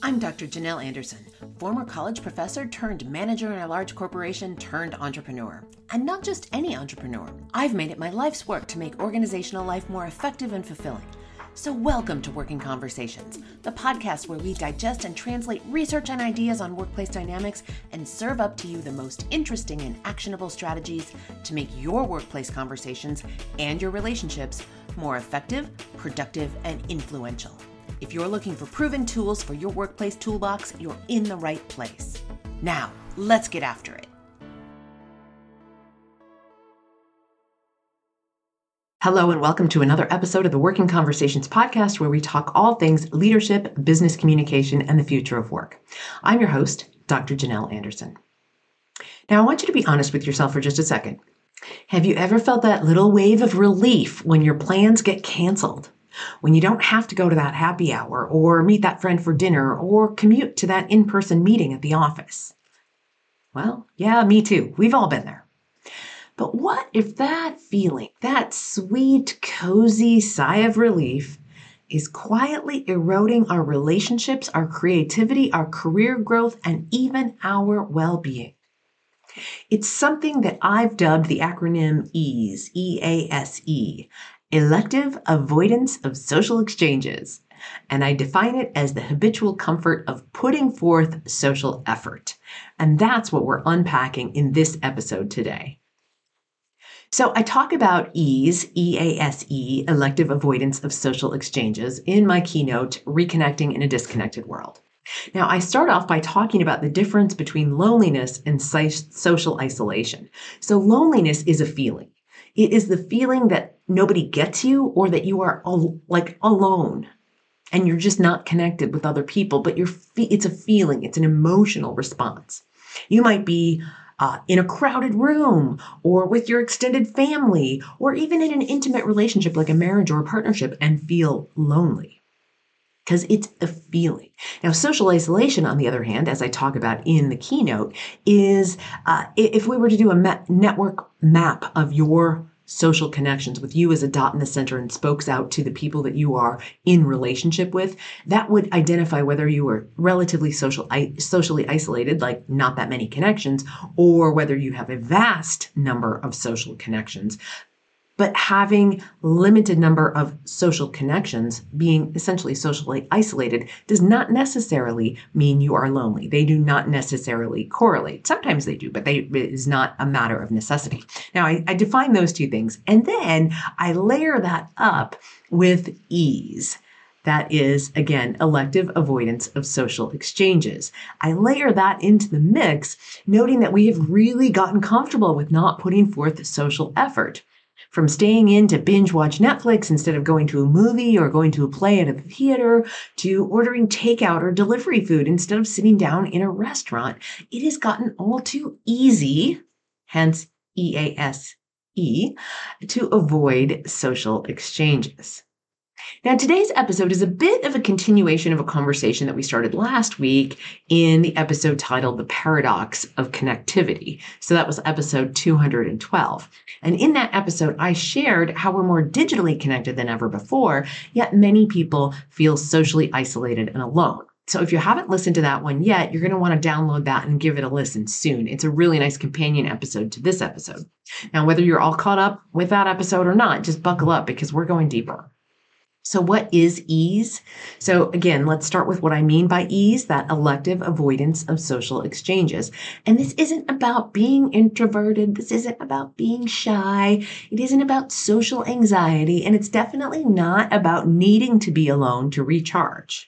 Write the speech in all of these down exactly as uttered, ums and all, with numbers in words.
I'm Doctor Janelle Anderson, former college professor turned manager in a large corporation turned entrepreneur. And not just any entrepreneur. I've made it my life's work to make organizational life more effective and fulfilling. So welcome to Working Conversations, the podcast where we digest and translate research and ideas on workplace dynamics and serve up to you the most interesting and actionable strategies to make your workplace conversations and your relationships more effective, productive, and influential. If you're looking for proven tools for your workplace toolbox, you're in the right place. Now, let's get after it. Hello, and welcome to another episode of the Working Conversations podcast, where we talk all things leadership, business communication, and the future of work. I'm your host, Doctor Janelle Anderson. Now, I want you to be honest with yourself for just a second. Have you ever felt that little wave of relief when your plans get canceled? When you don't have to go to that happy hour or meet that friend for dinner or commute to that in-person meeting at the office? Well, yeah, me too. We've all been there. But what if that feeling, that sweet, cozy sigh of relief, is quietly eroding our relationships, our creativity, our career growth, and even our well-being? It's something that I've dubbed the acronym EASE, E A S E, Elective Avoidance of Social Exchanges. And I define it as the habitual comfort of putting forth social effort. And that's what we're unpacking in this episode today. So I talk about EASE, E A S E, Elective Avoidance of Social Exchanges, in my keynote, Reconnecting in a Disconnected World. Now, I start off by talking about the difference between loneliness and social isolation. So loneliness is a feeling. It is the feeling that nobody gets you or that you are al- like alone and you're just not connected with other people, but you're fe- it's a feeling, it's an emotional response. You might be uh, in a crowded room or with your extended family or even in an intimate relationship like a marriage or a partnership and feel lonely. Because it's a feeling. Now, social isolation, on the other hand, as I talk about in the keynote, is uh, if we were to do a ma- network map of your social connections with you as a dot in the center and spokes out to the people that you are in relationship with, that would identify whether you were relatively social, I- socially isolated, like not that many connections, or whether you have a vast number of social connections. But having limited number of social connections, being essentially socially isolated, does not necessarily mean you are lonely. They do not necessarily correlate. Sometimes they do, but they, it is not a matter of necessity. Now, I, I define those two things, and then I layer that up with EASE. That is, again, elective avoidance of social exchanges. I layer that into the mix, noting that we have really gotten comfortable with not putting forth social effort. From staying in to binge watch Netflix instead of going to a movie or going to a play at a theater, to ordering takeout or delivery food instead of sitting down in a restaurant, it has gotten all too easy, hence E A S E, to avoid social exchanges. Now, today's episode is a bit of a continuation of a conversation that we started last week in the episode titled The Paradox of Connectivity. So that was episode two hundred twelve. And in that episode, I shared how we're more digitally connected than ever before, yet many people feel socially isolated and alone. So if you haven't listened to that one yet, you're going to want to download that and give it a listen soon. It's a really nice companion episode to this episode. Now, whether you're all caught up with that episode or not, just buckle up because we're going deeper. So what is EASE? So again, let's start with what I mean by EASE, that elective avoidance of social exchanges. And this isn't about being introverted. This isn't about being shy. It isn't about social anxiety. And it's definitely not about needing to be alone to recharge.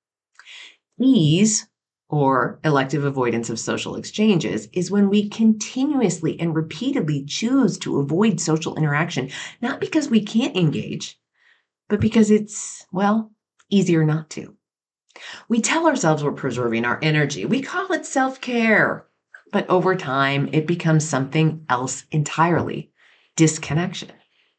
EASE, or elective avoidance of social exchanges, is when we continuously and repeatedly choose to avoid social interaction, not because we can't engage, but because it's, well, easier not to. We tell ourselves we're preserving our energy. We call it self-care. But over time, it becomes something else entirely, disconnection.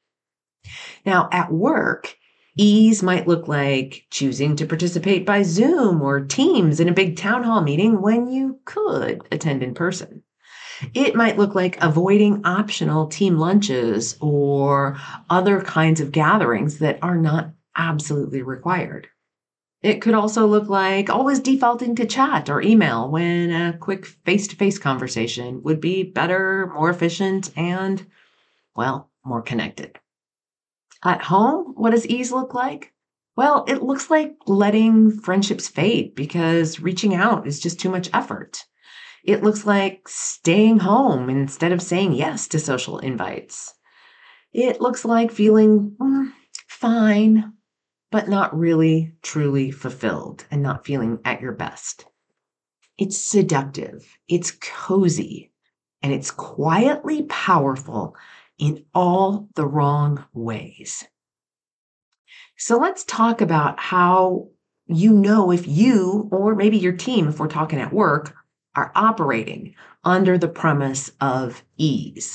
Now, at work, EASE might look like choosing to participate by Zoom or Teams in a big town hall meeting when you could attend in person. It might look like avoiding optional team lunches or other kinds of gatherings that are not absolutely required. It could also look like always defaulting to chat or email when a quick face-to-face conversation would be better, more efficient, and, well, more connected. At home, what does ease look like? Well, it looks like letting friendships fade because reaching out is just too much effort. It looks like staying home instead of saying yes to social invites. It looks like feeling mm, fine, but not really truly fulfilled and not feeling at your best. It's seductive, it's cozy, and it's quietly powerful in all the wrong ways. So let's talk about how you know if you, or maybe your team, if we're talking at work, are operating under the premise of ease.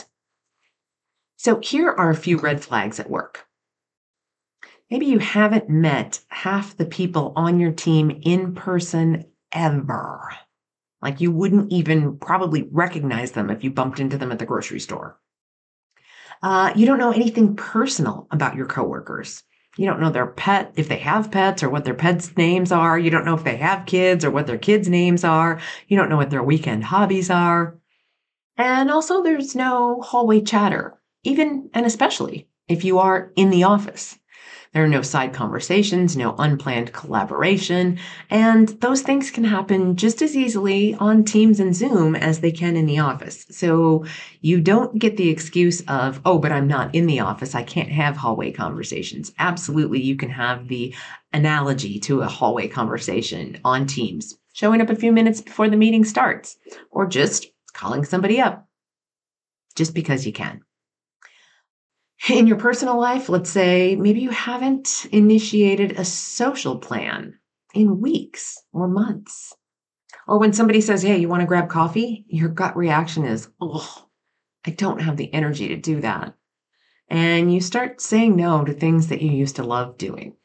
So here are a few red flags at work. Maybe you haven't met half the people on your team in person ever. Like you wouldn't even probably recognize them if you bumped into them at the grocery store. Uh, you don't know anything personal about your coworkers. You don't know their pet, if they have pets or what their pets' names are. You don't know if they have kids or what their kids' names are. You don't know what their weekend hobbies are. And also there's no hallway chatter, even and especially if you are in the office. There are no side conversations, no unplanned collaboration, and those things can happen just as easily on Teams and Zoom as they can in the office. So you don't get the excuse of, oh, but I'm not in the office. I can't have hallway conversations. Absolutely, you can have the analogy to a hallway conversation on Teams, showing up a few minutes before the meeting starts, or just calling somebody up just because you can. In your personal life, let's say maybe you haven't initiated a social plan in weeks or months. Or when somebody says, hey, you want to grab coffee? Your gut reaction is, oh, I don't have the energy to do that. And you start saying no to things that you used to love doing.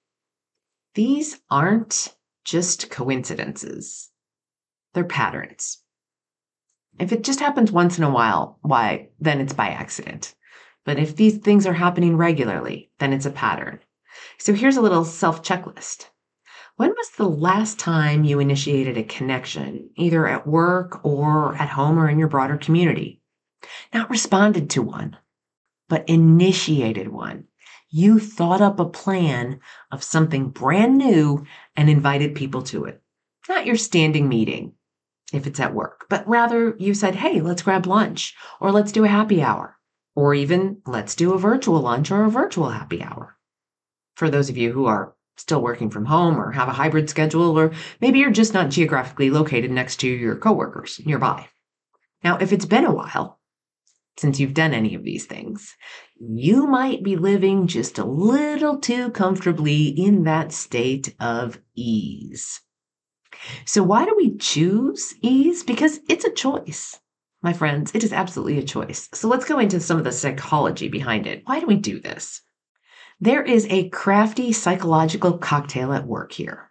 These aren't just coincidences. They're patterns. If it just happens once in a while, why, then it's by accident. But if these things are happening regularly, then it's a pattern. So here's a little self-checklist. When was the last time you initiated a connection, either at work or at home or in your broader community? Not responded to one, but initiated one. You thought up a plan of something brand new and invited people to it. Not your standing meeting, if it's at work, but rather you said, hey, let's grab lunch, or let's do a happy hour. Or even let's do a virtual lunch or a virtual happy hour. For those of you who are still working from home or have a hybrid schedule, or maybe you're just not geographically located next to your coworkers nearby. Now, if it's been a while since you've done any of these things, you might be living just a little too comfortably in that state of ease. So why do we choose ease? Because it's a choice. My friends, it is absolutely a choice. So let's go into some of the psychology behind it. Why do we do this? There is a crafty psychological cocktail at work here.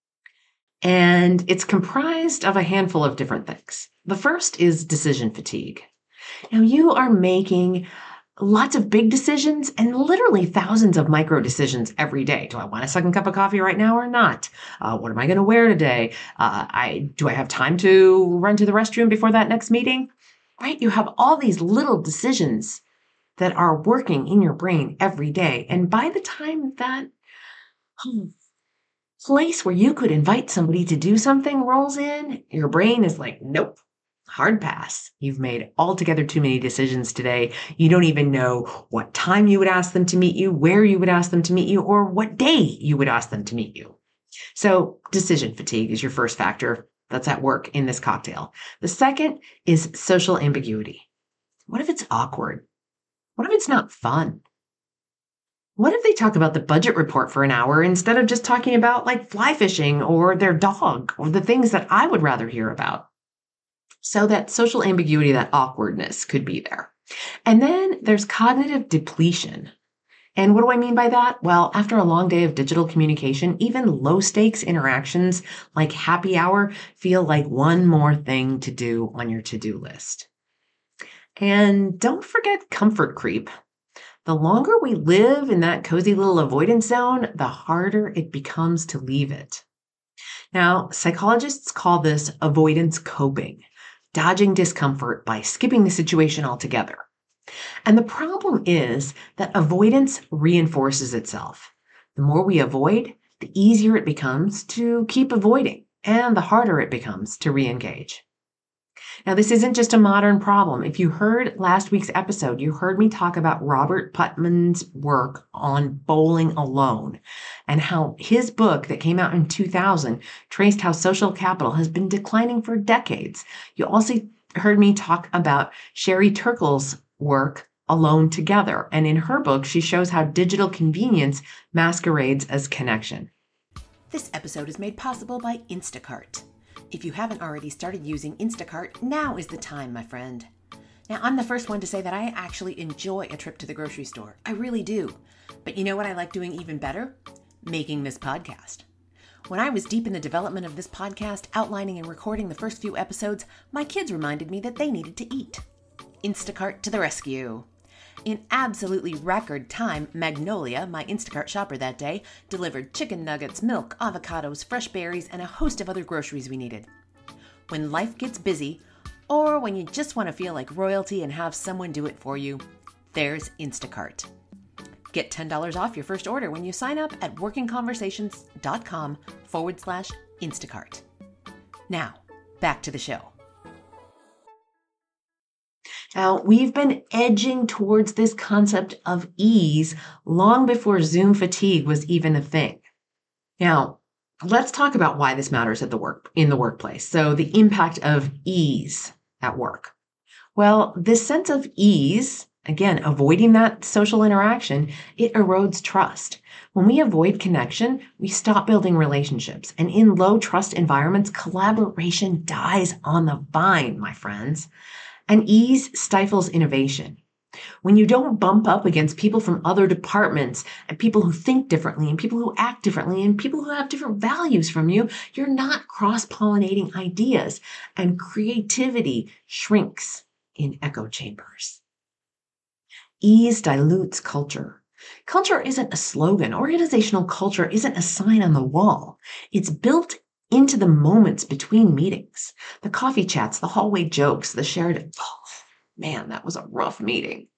And it's comprised of a handful of different things. The first is decision fatigue. Now you are making lots of big decisions and literally thousands of micro decisions every day. Do I want a second cup of coffee right now or not? Uh, what am I going to wear today? Uh, I do I have time to run to the restroom before that next meeting? Right? You have all these little decisions that are working in your brain every day. And by the time that hmm, place where you could invite somebody to do something rolls in, your brain is like, nope, hard pass. You've made altogether too many decisions today. You don't even know what time you would ask them to meet you, where you would ask them to meet you, or what day you would ask them to meet you. So decision fatigue is your first factor that's at work in this cocktail. The second is social ambiguity. What if it's awkward? What if it's not fun? What if they talk about the budget report for an hour instead of just talking about like fly fishing or their dog or the things that I would rather hear about? So that social ambiguity, that awkwardness could be there. And then there's cognitive depletion. And what do I mean by that? Well, after a long day of digital communication, even low stakes interactions like happy hour feel like one more thing to do on your to-do list. And don't forget comfort creep. The longer we live in that cozy little avoidance zone, the harder it becomes to leave it. Now, psychologists call this avoidance coping, dodging discomfort by skipping the situation altogether. And the problem is that avoidance reinforces itself. The more we avoid, the easier it becomes to keep avoiding, and the harder it becomes to re-engage. Now, this isn't just a modern problem. If you heard last week's episode, you heard me talk about Robert Putnam's work on bowling alone and how his book that came out in two thousand traced how social capital has been declining for decades. You also heard me talk about Sherry Turkle's work, Alone Together. And in her book, she shows how digital convenience masquerades as connection. This episode is made possible by Instacart. If you haven't already started using Instacart, now is the time, my friend. Now, I'm the first one to say that I actually enjoy a trip to the grocery store. I really do. But you know what I like doing even better? Making this podcast. When I was deep in the development of this podcast, outlining and recording the first few episodes, my kids reminded me that they needed to eat. Instacart to the rescue. In absolutely record time, Magnolia, my Instacart shopper that day, delivered chicken nuggets, milk, avocados, fresh berries, and a host of other groceries we needed. When life gets busy, or when you just want to feel like royalty and have someone do it for you, there's Instacart. Get ten dollars off your first order when you sign up at workingconversations.com forward slash Instacart. Now, back to the show. Now, we've been edging towards this concept of ease long before Zoom fatigue was even a thing. Now, let's talk about why this matters at the work in the workplace. So, the impact of ease at work. Well, this sense of ease, again, avoiding that social interaction, it erodes trust. When we avoid connection, we stop building relationships. And in low trust environments, collaboration dies on the vine, my friends. And ease stifles innovation. When you don't bump up against people from other departments and people who think differently and people who act differently and people who have different values from you, you're not cross-pollinating ideas, and creativity shrinks in echo chambers. Ease dilutes culture. Culture isn't a slogan. Organizational culture isn't a sign on the wall. It's built into the moments between meetings, the coffee chats, the hallway jokes, the shared, oh, man, that was a rough meeting.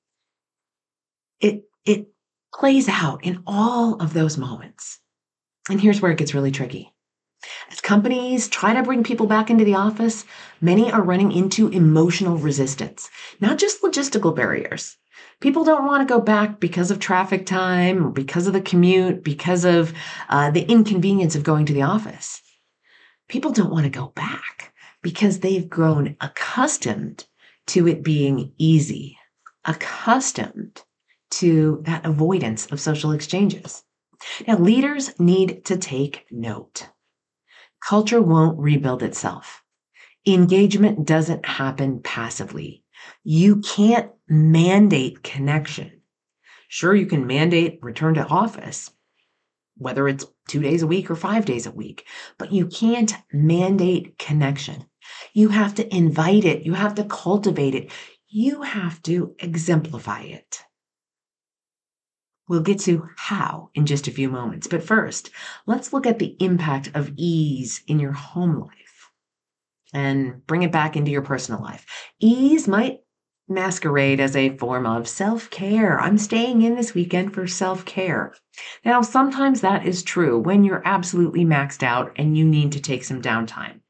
It, it plays out in all of those moments. And here's where it gets really tricky. As companies try to bring people back into the office, many are running into emotional resistance, not just logistical barriers. People don't want to go back because of traffic time, or because of the commute, because of uh, the inconvenience of going to the office. People don't want to go back because they've grown accustomed to it being easy, accustomed to that avoidance of social exchanges. Now, leaders need to take note. Culture won't rebuild itself. Engagement doesn't happen passively. You can't mandate connection. Sure, you can mandate return to office, whether it's two days a week or five days a week, but you can't mandate connection. You have to invite it. You have to cultivate it. You have to exemplify it. We'll get to how in just a few moments. But first, let's look at the impact of ease in your home life and bring it back into your personal life. Ease might masquerade as a form of self-care. I'm staying in this weekend for self-care. Now, sometimes that is true when you're absolutely maxed out and you need to take some downtime.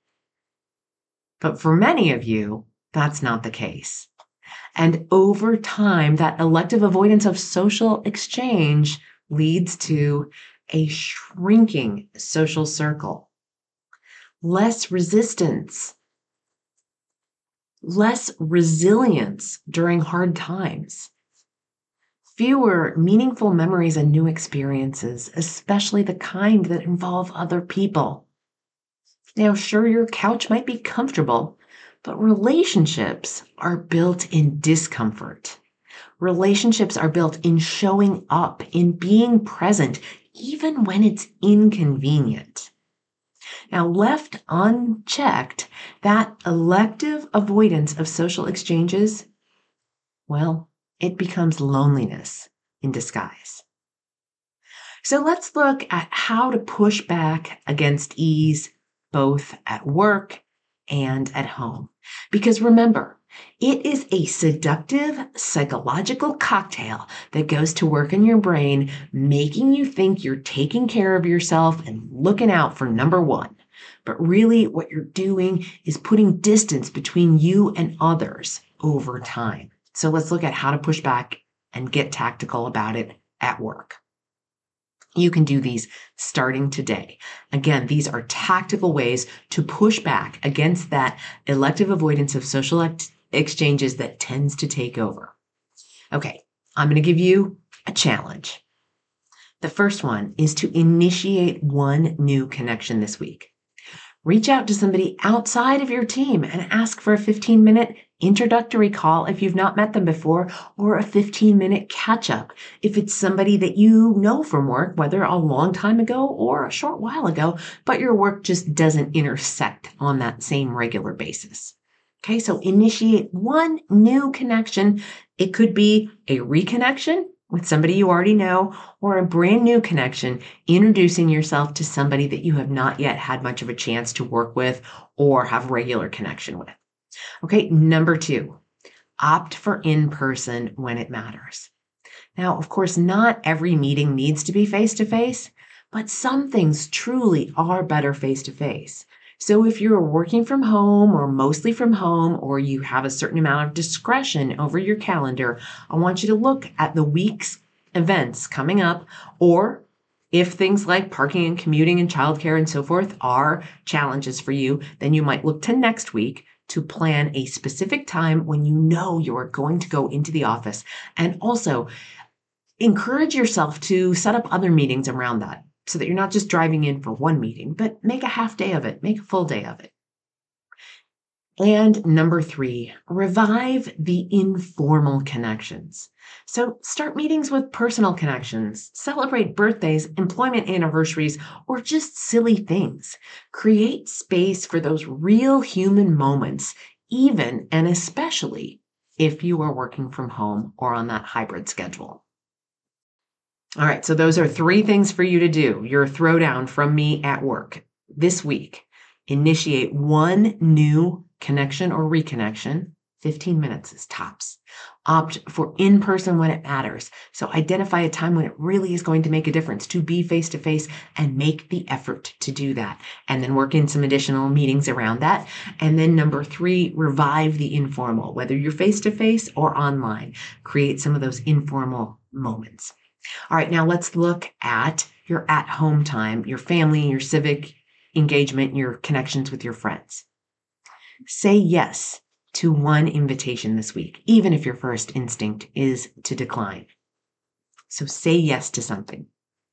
But for many of you, that's not the case. And over time, that elective avoidance of social exchange leads to a shrinking social circle, less resistance, less resilience during hard times, fewer meaningful memories and new experiences, especially the kind that involve other people. Now, sure, your couch might be comfortable, but relationships are built in discomfort. Relationships are built in showing up, in being present, even when it's inconvenient. Now, left unchecked, that elective avoidance of social exchanges, well, it becomes loneliness, in disguise. So let's look at how to push back against ease, both at work and at home. Because remember, it is a seductive psychological cocktail that goes to work in your brain, making you think you're taking care of yourself and looking out for number one. But really what you're doing is putting distance between you and others over time. So let's look at how to push back and get tactical about it at work. You can do these starting today. Again, these are tactical ways to push back against that elective avoidance of social ex- exchanges that tends to take over. Okay, I'm going to give you a challenge. The first one is to initiate one new connection this week. Reach out to somebody outside of your team and ask for a fifteen minute introductory call if you've not met them before, or a fifteen minute catch up if it's somebody that you know from work, whether a long time ago or a short while ago, but your work just doesn't intersect on that same regular basis. Okay, so initiate one new connection. It could be a reconnection with somebody you already know, or a brand new connection, introducing yourself to somebody that you have not yet had much of a chance to work with or have regular connection with. Okay, number two, opt for in-person when it matters. Now, of course, not every meeting needs to be face-to-face, but some things truly are better face-to-face. So if you're working from home or mostly from home, or you have a certain amount of discretion over your calendar, I want you to look at the week's events coming up, or if things like parking and commuting and childcare and so forth are challenges for you, then you might look to next week to plan a specific time when you know you're going to go into the office. And also encourage yourself to set up other meetings around that, so that you're not just driving in for one meeting, but make a half day of it, make a full day of it. And number three, revive the informal connections. So start meetings with personal connections, celebrate birthdays, employment anniversaries, or just silly things. Create space for those real human moments, even and especially if you are working from home or on that hybrid schedule. All right, so those are three things for you to do. Your throwdown from me at work this week. Initiate one new connection or reconnection. fifteen minutes is tops. Opt for in-person when it matters. So identify a time when it really is going to make a difference to be face-to-face and make the effort to do that. And then work in some additional meetings around that. And then number three, revive the informal, whether you're face-to-face or online. Create some of those informal moments. All right, now let's look at your at-home time, your family, your civic engagement, your connections with your friends. Say yes to one invitation this week, even if your first instinct is to decline. So say yes to something.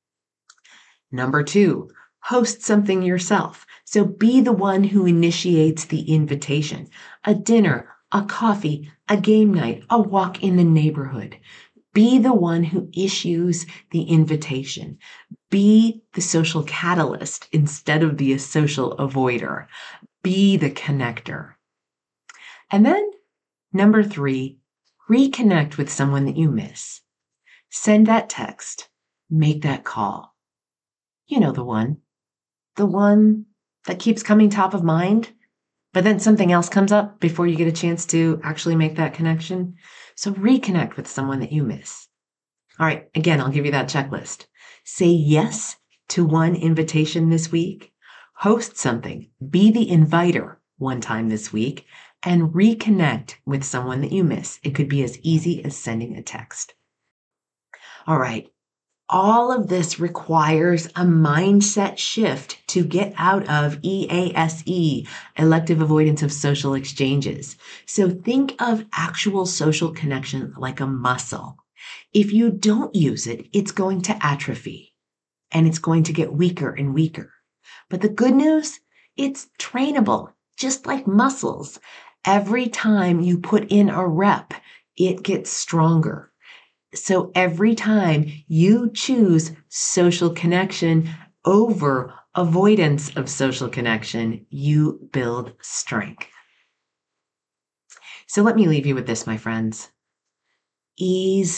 Number two, host something yourself. So be the one who initiates the invitation. A dinner, a coffee, a game night, a walk in the neighborhood. Be the one who issues the invitation. Be the social catalyst instead of the social avoider. Be the connector. And then number three, reconnect with someone that you miss. Send that text. Make that call. You know the one. The one that keeps coming top of mind, but then something else comes up before you get a chance to actually make that connection. So reconnect with someone that you miss. All right, again, I'll give you that checklist. Say yes to one invitation this week. Host something. Be the inviter one time this week. And reconnect with someone that you miss. It could be as easy as sending a text. All right. All of this requires a mindset shift to get out of E A S E, elective avoidance of social exchanges. So think of actual social connection like a muscle. If you don't use it, it's going to atrophy and it's going to get weaker and weaker. But the good news, it's trainable, just like muscles. Every time you put in a rep, it gets stronger. So every time you choose social connection over avoidance of social connection, you build strength. So let me leave you with this, my friends. Ease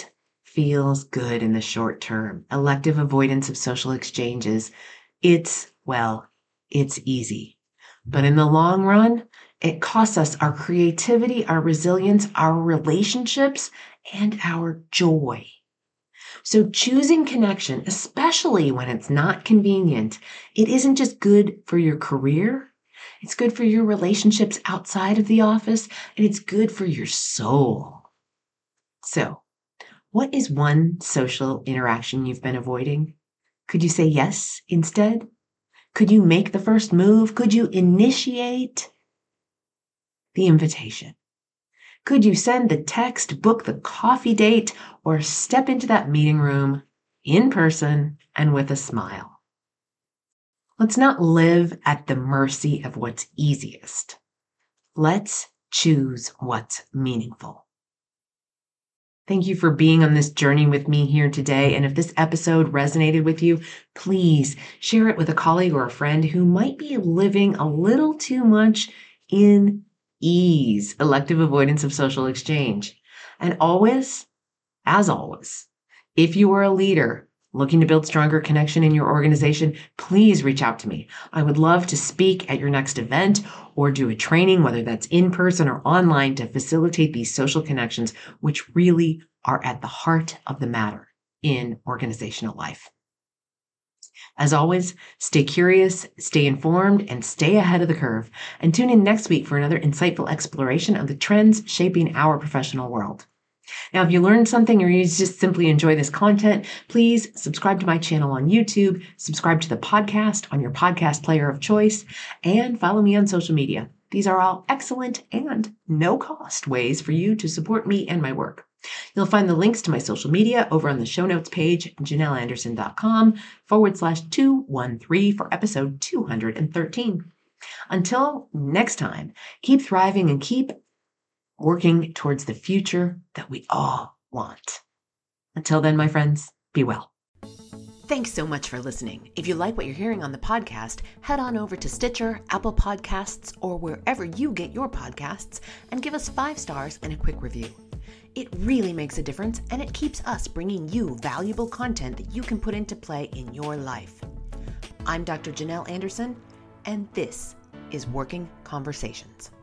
feels good in the short term. Elective avoidance of social exchanges. It's, well, it's easy. But in the long run, it costs us our creativity, our resilience, our relationships, and our joy. So choosing connection, especially when it's not convenient, it isn't just good for your career. It's good for your relationships outside of the office, and it's good for your soul. So, what is one social interaction you've been avoiding? Could you say yes instead? Could you make the first move? Could you initiate the invitation? Could you send the text, book the coffee date, or step into that meeting room in person and with a smile? Let's not live at the mercy of what's easiest. Let's choose what's meaningful. Thank you for being on this journey with me here today. And if this episode resonated with you, please share it with a colleague or a friend who might be living a little too much in ease, elective avoidance of social exchange. And always, as always, if you are a leader looking to build stronger connection in your organization, please reach out to me. I would love to speak at your next event or do a training, whether that's in person or online, to facilitate these social connections, which really are at the heart of the matter in organizational life. As always, stay curious, stay informed, and stay ahead of the curve. And tune in next week for another insightful exploration of the trends shaping our professional world. Now, if you learned something or you just simply enjoy this content, please subscribe to my channel on YouTube, subscribe to the podcast on your podcast player of choice, and follow me on social media. These are all excellent and no-cost ways for you to support me and my work. You'll find the links to my social media over on the show notes page, janelleanderson.com forward slash 213 for episode two hundred thirteen. Until next time, keep thriving and keep working towards the future that we all want. Until then, my friends, be well. Thanks so much for listening. If you like what you're hearing on the podcast, head on over to Stitcher, Apple Podcasts, or wherever you get your podcasts and give us five stars and a quick review. It really makes a difference, and it keeps us bringing you valuable content that you can put into play in your life. I'm Doctor Janelle Anderson, and this is Working Conversations.